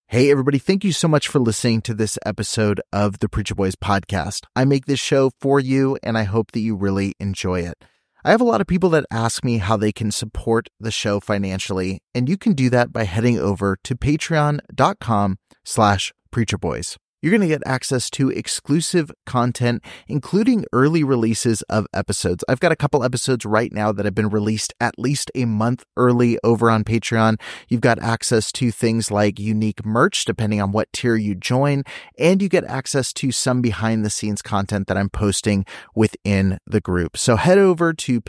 Hey, everybody. Thank you so much for listening to this episode of the Preacher Boys podcast. I make this show for you, and I hope that you really enjoy it. I have a lot of people that ask me how they can support the show financially, and you can do that by heading over to patreon.com/preacherboys. You're going to get access to exclusive content, including early releases of episodes. I've got a couple episodes right now that have been released at least a month early over on Patreon. You've got access to things like unique merch, depending on what tier you join, and you get access to some behind-the-scenes content that I'm posting within the group. So head over to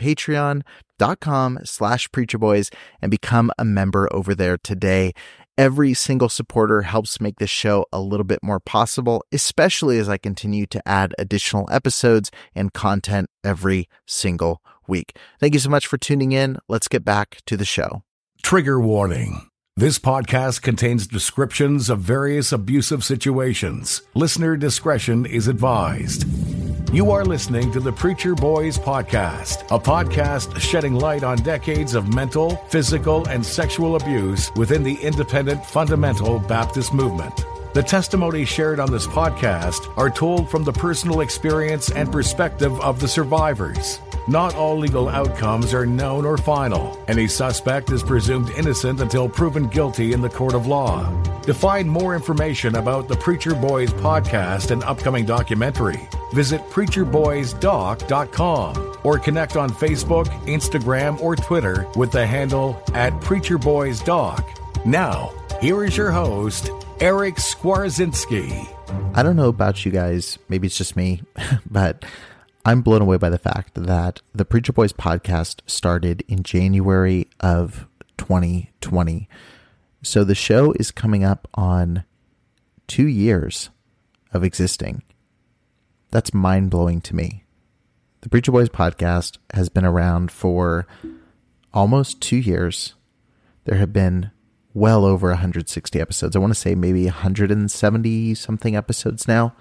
patreon.com/preacherboys and become a member over there today. Every single supporter helps make this show a little bit more possible, especially as I continue to add additional episodes and content every single week. Thank you so much for tuning in. Let's get back to the show. Trigger warning. This podcast contains descriptions of various abusive situations. Listener discretion is advised. You are listening to the Preacher Boys podcast, a podcast shedding light on decades of mental, physical, and sexual abuse within the independent fundamental Baptist movement. The testimonies shared on this podcast are told from the personal experience and perspective of the survivors. Not all legal outcomes are known or final. Any suspect is presumed innocent until proven guilty in the court of law. To find more information about the Preacher Boys podcast and upcoming documentary, visit preacherboysdoc.com or connect on Facebook, Instagram, or Twitter with the handle @preacherboysdoc. Now, here is your host, Eric Skwarczynski. I don't know about you guys, maybe it's just me, but I'm blown away by the fact that the Preacher Boys podcast started in January of 2020. So the show is coming up on 2 years of existing. That's mind-blowing to me. The Preacher Boys podcast has been around for almost 2 years. There have been well over 160 episodes. I want to say maybe 170 something episodes now.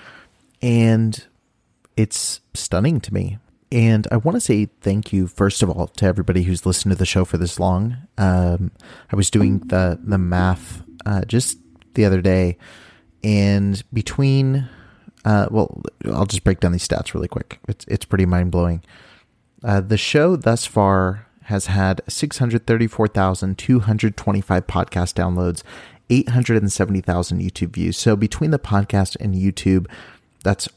And it's stunning to me. And I want to say thank you, first of all, to everybody who's listened to the show for this long. I was doing the math just the other day, and between, I'll just break down these stats really quick. It's pretty mind-blowing. The show thus far has had 634,225 podcast downloads, 870,000 YouTube views. So between the podcast and YouTube, that's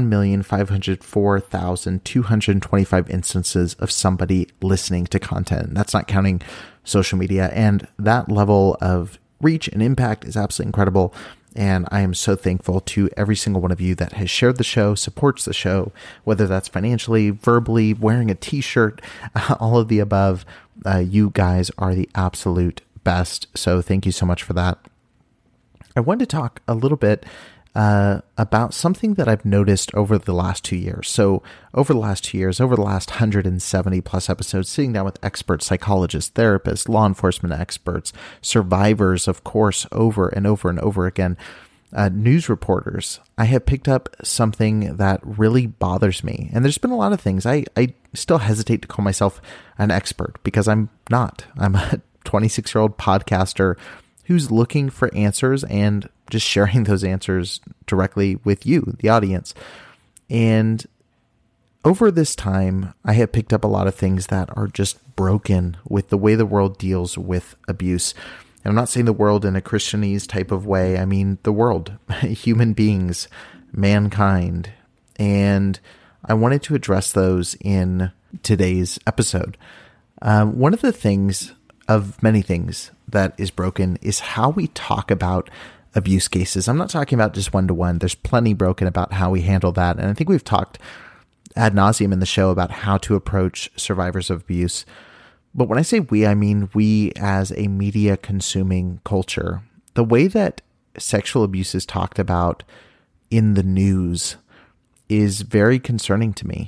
1,504,225 instances of somebody listening to content. That's not counting social media. And that level of reach and impact is absolutely incredible. And I am so thankful to every single one of you that has shared the show, supports the show, whether that's financially, verbally, wearing a t-shirt, all of the above. You guys are the absolute best. So thank you so much for that. I wanted to talk a little bit about something that I've noticed over the last 2 years. So over the last 2 years, over the last 170 plus episodes, sitting down with experts, psychologists, therapists, law enforcement experts, survivors, of course, over and over and over again, news reporters, I have picked up something that really bothers me. And there's been a lot of things. I still hesitate to call myself an expert because I'm not. I'm a 26-year-old podcaster who's looking for answers and just sharing those answers directly with you, the audience. And over this time, I have picked up a lot of things that are just broken with the way the world deals with abuse. And I'm not saying the world in a Christianese type of way. I mean the world, human beings, mankind. And I wanted to address those in today's episode. One of the things, of many things, that is broken is how we talk about abuse cases. I'm not talking about just one-to-one. There's plenty broken about how we handle that. And I think we've talked ad nauseum in the show about how to approach survivors of abuse. But when I say we, I mean we as a media consuming culture. The way that sexual abuse is talked about in the news is very concerning to me.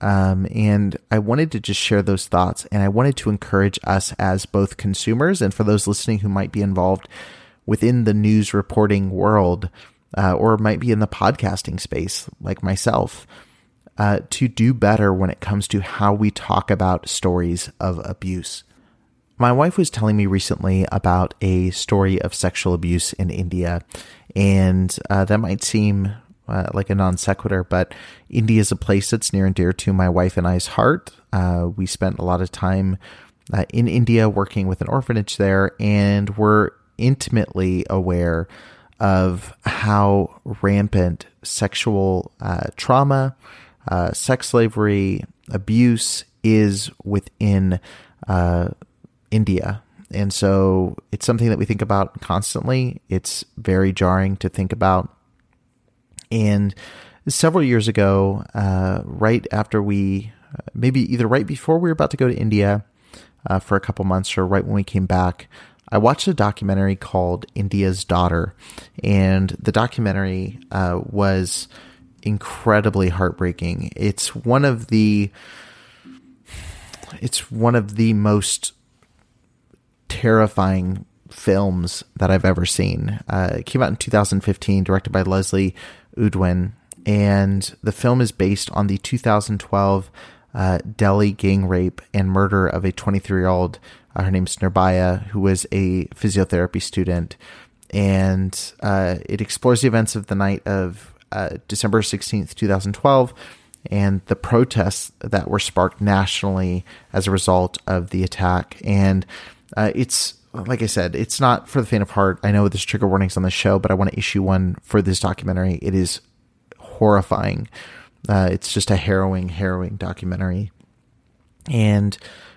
And I wanted to just share those thoughts, and I wanted to encourage us as both consumers and for those listening who might be involved within the news reporting world, or might be in the podcasting space like myself, to do better when it comes to how we talk about stories of abuse. My wife was telling me recently about a story of sexual abuse in India, and that might seem like a non sequitur, but India is a place that's near and dear to my wife and I's heart. We spent a lot of time in India working with an orphanage there, and we're intimately aware of how rampant sexual trauma, sex slavery, abuse is within India. And so it's something that we think about constantly. It's very jarring to think about. And several years ago, right after maybe either right before we were about to go to India for a couple months or right when we came back, I watched a documentary called India's Daughter. And the documentary was incredibly heartbreaking. It's one of the most terrifying films that I've ever seen. It came out in 2015, directed by Leslie Udwin, and the film is based on the 2012 Delhi gang rape and murder of a 23-year-old. Her name's Nirbhaya, who was a physiotherapy student, and it explores the events of the night of December 16th, 2012, and the protests that were sparked nationally as a result of the attack. And it's, like I said, it's not for the faint of heart. I know there's trigger warnings on the show, but I want to issue one for this documentary. It is horrifying. It's just a harrowing documentary. And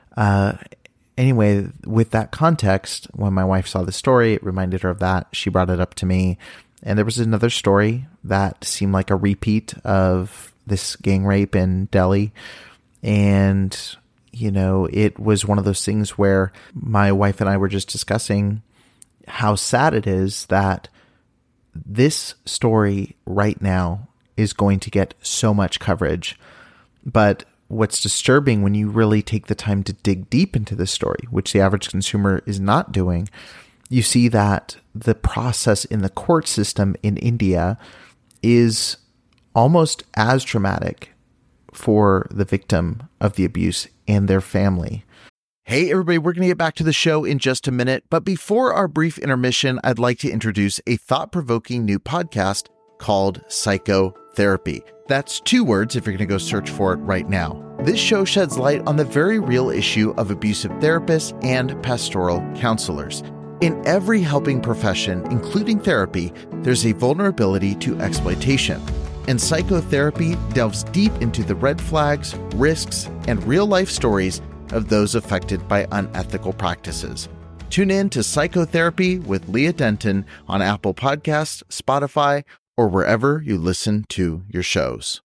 anyway, with that context, when my wife saw the story, it reminded her of that. She brought it up to me. And there was another story that seemed like a repeat of this gang rape in Delhi. And it was one of those things where my wife and I were just discussing how sad it is that this story right now is going to get so much coverage. But what's disturbing when you really take the time to dig deep into this story, which the average consumer is not doing, you see that the process in the court system in India is almost as traumatic for the victim of the abuse and their family. Hey, everybody, we're going to get back to the show in just a minute. But before our brief intermission, I'd like to introduce a thought-provoking new podcast called Psychotherapy. That's 2 words if you're going to go search for it right now. This show sheds light on the very real issue of abusive therapists and pastoral counselors. In every helping profession, including therapy, there's a vulnerability to exploitation. And psychotherapy delves deep into the red flags, risks, and real-life stories of those affected by unethical practices. Tune in to Psychotherapy with Leah Denton on Apple Podcasts, Spotify, or wherever you listen to your shows.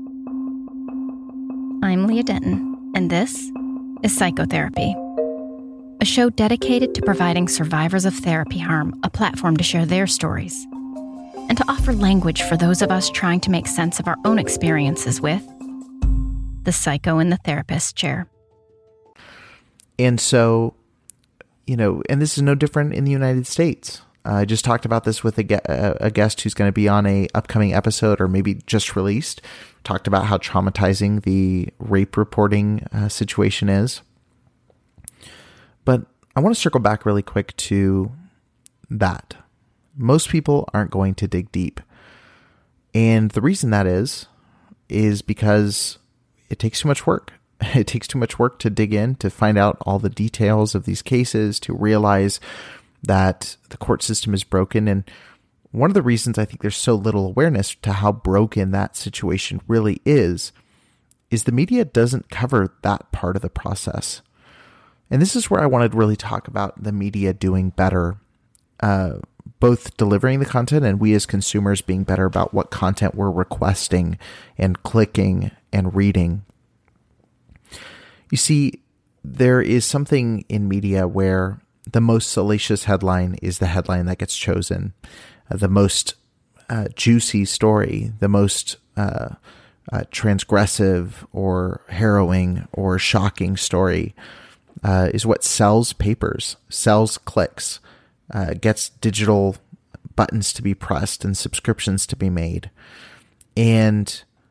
I'm Leah Denton, and this is Psychotherapy, a show dedicated to providing survivors of therapy harm a platform to share their stories and to offer language for those of us trying to make sense of our own experiences with the psycho in the therapist chair. And so, and this is no different in the United States. I just talked about this with a guest who's going to be on a upcoming episode or maybe just released. Talked about how traumatizing the rape reporting situation is. But I want to circle back really quick to that. Most people aren't going to dig deep. And the reason that is because it takes too much work. It takes too much work to dig in, to find out all the details of these cases, to realize that the court system is broken. And one of the reasons I think there's so little awareness to how broken that situation really is the media doesn't cover that part of the process. And this is where I wanted to really talk about the media doing better, both delivering the content and we as consumers being better about what content we're requesting and clicking and reading. You see, there is something in media where the most salacious headline is the headline that gets chosen. The most juicy story, the most transgressive or harrowing or shocking story is what sells papers, sells clicks, gets digital buttons to be pressed and subscriptions to be made. And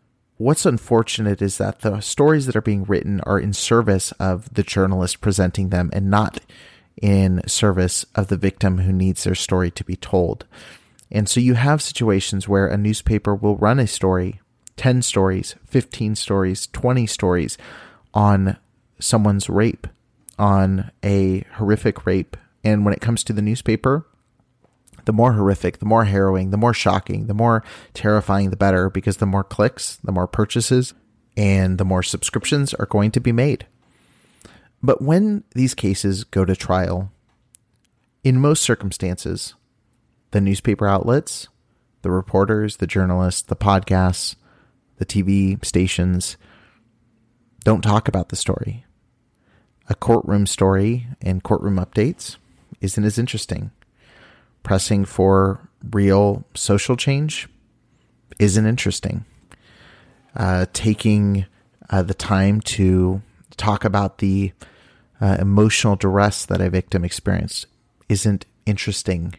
what's unfortunate is that the stories that are being written are in service of the journalist presenting them and not in service of the victim who needs their story to be told. And so you have situations where a newspaper will run a story, 10 stories, 15 stories, 20 stories on someone's rape, on a horrific rape. And when it comes to the newspaper, the more horrific, the more harrowing, the more shocking, the more terrifying, the better, because the more clicks, the more purchases, and the more subscriptions are going to be made. But when these cases go to trial, in most circumstances, the newspaper outlets, the reporters, the journalists, the podcasts, the TV stations don't talk about the story. A courtroom story and courtroom updates isn't as interesting. Pressing for real social change isn't interesting. Taking the time to talk about the emotional duress that a victim experienced isn't interesting.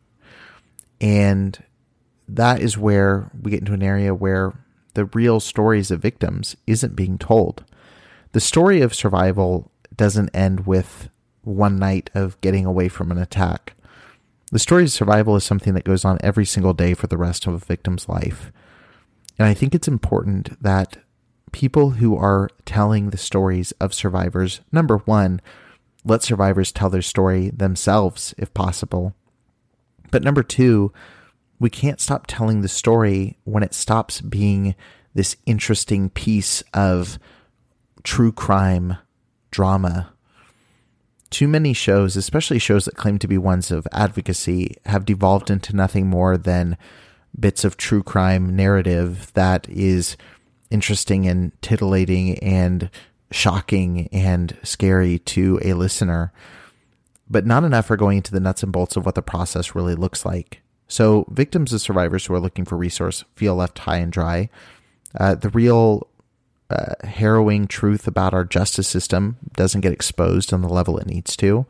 And that is where we get into an area where the real stories of victims isn't being told. The story of survival doesn't end with one night of getting away from an attack. The story of survival is something that goes on every single day for the rest of a victim's life. And I think it's important that people who are telling the stories of survivors, number one, let survivors tell their story themselves if possible. But number two, we can't stop telling the story when it stops being this interesting piece of true crime drama. Too many shows, especially shows that claim to be ones of advocacy, have devolved into nothing more than bits of true crime narrative that is interesting and titillating and shocking and scary to a listener, but not enough are going into the nuts and bolts of what the process really looks like. So victims and survivors who are looking for resource feel left high and dry. The real harrowing truth about our justice system doesn't get exposed on the level it needs to.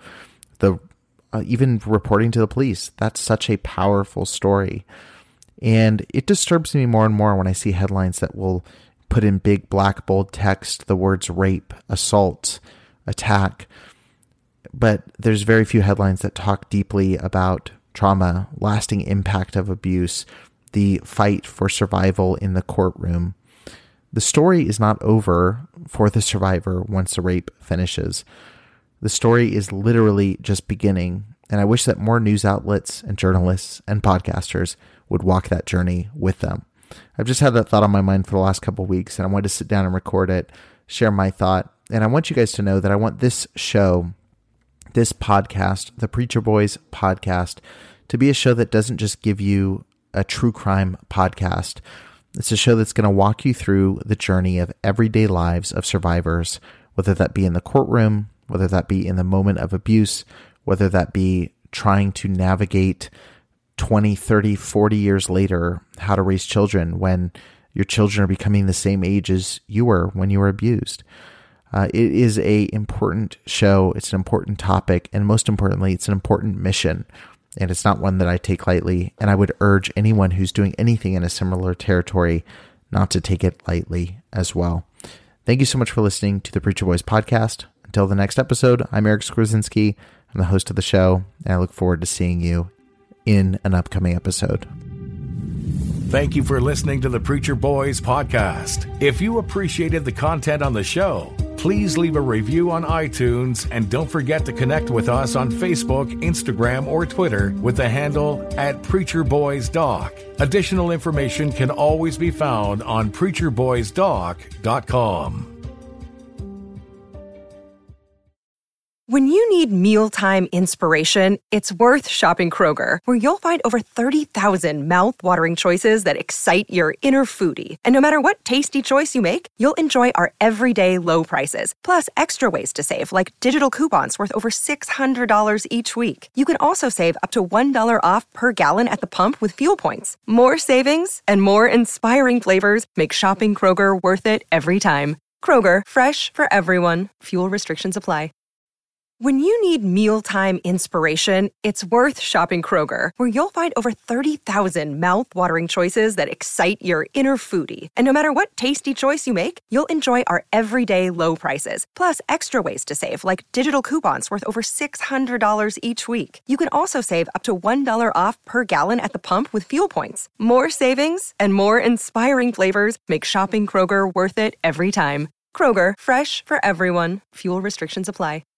Even reporting to the police, that's such a powerful story. And it disturbs me more and more when I see headlines that will put in big black bold text the words rape, assault, attack. But there's very few headlines that talk deeply about trauma, lasting impact of abuse, the fight for survival in the courtroom. The story is not over for the survivor once the rape finishes. The story is literally just beginning, and I wish that more news outlets and journalists and podcasters would walk that journey with them. I've just had that thought on my mind for the last couple of weeks, and I wanted to sit down and record it, share my thought, and I want you guys to know that I want this show, this podcast, the Preacher Boys podcast, to be a show that doesn't just give you a true crime podcast. It's a show that's going to walk you through the journey of everyday lives of survivors, whether that be in the courtroom, whether that be in the moment of abuse, whether that be trying to navigate 20, 30, 40 years later, how to raise children when your children are becoming the same age as you were when you were abused. It is an important show. It's an important topic. And most importantly, it's an important mission. And it's not one that I take lightly. And I would urge anyone who's doing anything in a similar territory not to take it lightly as well. Thank you so much for listening to the Preacher Boys podcast. Until the next episode, I'm Eric Skwarczynski. I'm the host of the show, and I look forward to seeing you in an upcoming episode. Thank you for listening to the Preacher Boys podcast. If you appreciated the content on the show, please leave a review on iTunes, and don't forget to connect with us on Facebook, Instagram, or Twitter with the handle @PreacherBoysDoc. Additional information can always be found on PreacherBoysDoc.com. When you need mealtime inspiration, it's worth shopping Kroger, where you'll find over 30,000 mouth-watering choices that excite your inner foodie. And no matter what tasty choice you make, you'll enjoy our everyday low prices, plus extra ways to save, like digital coupons worth over $600 each week. You can also save up to $1 off per gallon at the pump with fuel points. More savings and more inspiring flavors make shopping Kroger worth it every time. Kroger, fresh for everyone. Fuel restrictions apply. When you need mealtime inspiration, it's worth shopping Kroger, where you'll find over 30,000 mouth-watering choices that excite your inner foodie. And no matter what tasty choice you make, you'll enjoy our everyday low prices, plus extra ways to save, like digital coupons worth over $600 each week. You can also save up to $1 off per gallon at the pump with fuel points. More savings and more inspiring flavors make shopping Kroger worth it every time. Kroger, fresh for everyone. Fuel restrictions apply.